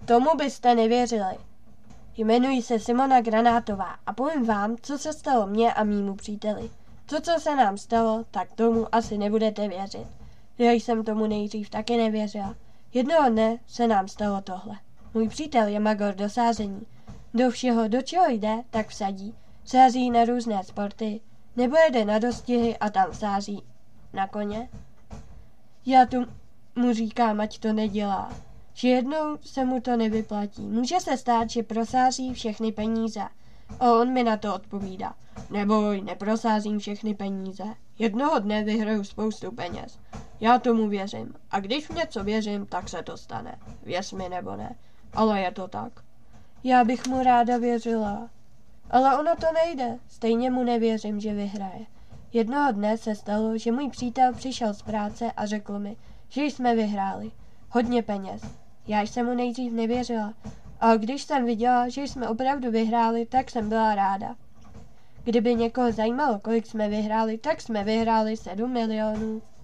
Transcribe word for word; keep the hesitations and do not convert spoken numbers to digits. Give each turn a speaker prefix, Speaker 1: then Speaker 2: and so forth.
Speaker 1: tomu byste nevěřili. Jmenuji se Simona Granátová a povím vám, co se stalo mně a mýmu příteli. To, co se nám stalo, tak tomu asi nebudete věřit. Já jsem tomu nejdřív taky nevěřila. Jednoho dne se nám stalo tohle. Můj přítel je magor do sázení. Do všeho, do čeho jde, tak vsadí. Sází na různé sporty, nebo jede na dostihy a tam sází na koně. Já tu mu říkám, ať to nedělá. Že jednou se mu to nevyplatí. Může se stát, že prosází všechny peníze. A on mi na to odpovídá. Neboj, neprosázím všechny peníze. Jednoho dne vyhraju spoustu peněz. Já tomu věřím. A když v něco věřím, tak se to stane. Věř mi nebo ne. Ale je to tak. Já bych mu ráda věřila. Ale ono to nejde. Stejně mu nevěřím, že vyhraje. Jednoho dne se stalo, že můj přítel přišel z práce a řekl mi, že jsme vyhráli. Hodně peněz. Já jsem mu nejdřív nevěřila. A když jsem viděla, že jsme opravdu vyhráli, tak jsem byla ráda. Kdyby někoho zajímalo, kolik jsme vyhráli, tak jsme vyhráli sedm milionů.